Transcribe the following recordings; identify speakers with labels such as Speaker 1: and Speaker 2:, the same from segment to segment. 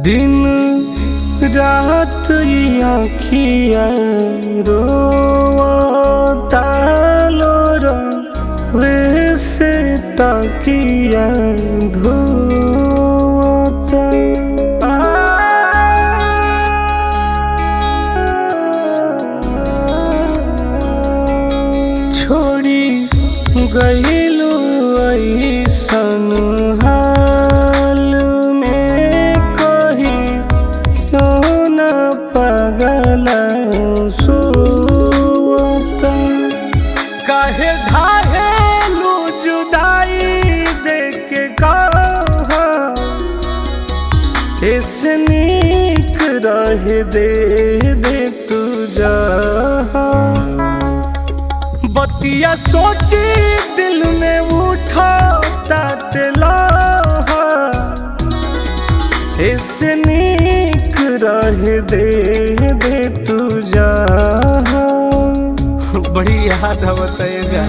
Speaker 1: दिन रात आँखिया रोता लोरा वैसे तकिया धोता छोड़ी गईलू ऐसन हाल में कहीं तो न पगल सोता काहे धाहेलू जुदाई देके कहा ऐसे नीक रह दे तू जा बतिया सोची दिल में उठा तला ऐसे नीक रह दे तू जा बड़ी याद बताएगा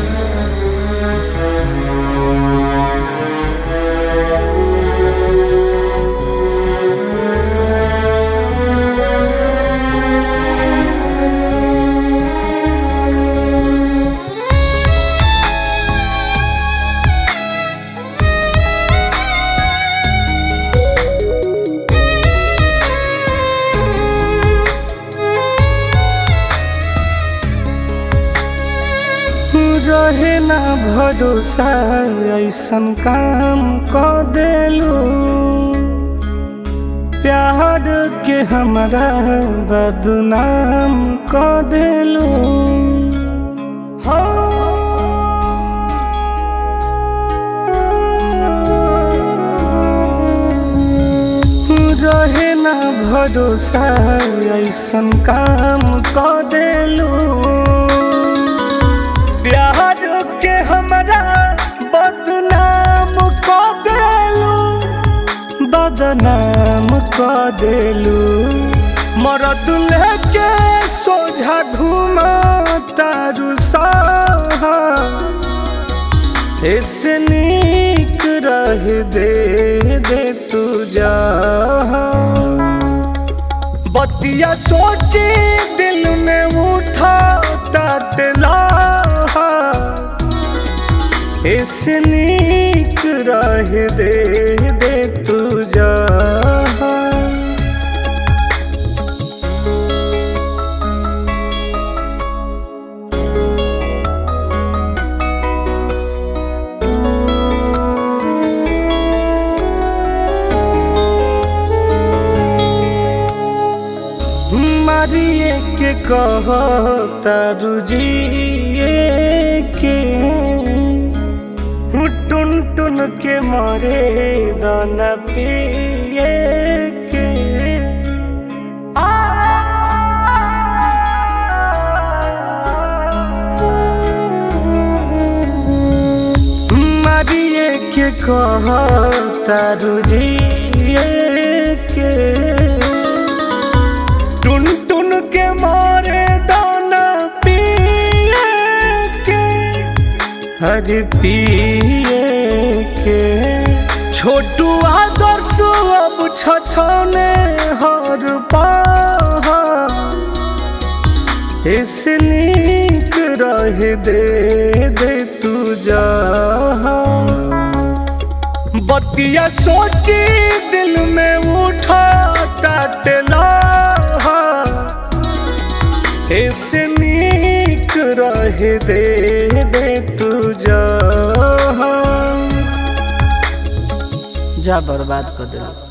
Speaker 1: रहे ना भरोसा ऐसन काम क देलू प्यार के हमरा बदनाम क देलू रहे ना भरोसा ऐसन काम क देलू प्यार के हमरा बदनाम क देलू मरद लेके सोझा घुमा तारू सहा ऐसे नीक रह दे तू जा बतिया सोची दिल में उठा तला ऐसे नीक रह दे तू जा मारिए के कह तारू जिए के टुन टुन के मरे दाना पिए के मारिए के कह तारू जिए के टुन टुन के मारे दाना पिए के हर पिए के छोटू आदर्श अब छछने हर पाहा ऐसे नीक रह दे तू जा बतिया सोची दिल में उठा तला ऐसे नीक रह दे तू जा बर्बाद कर दे।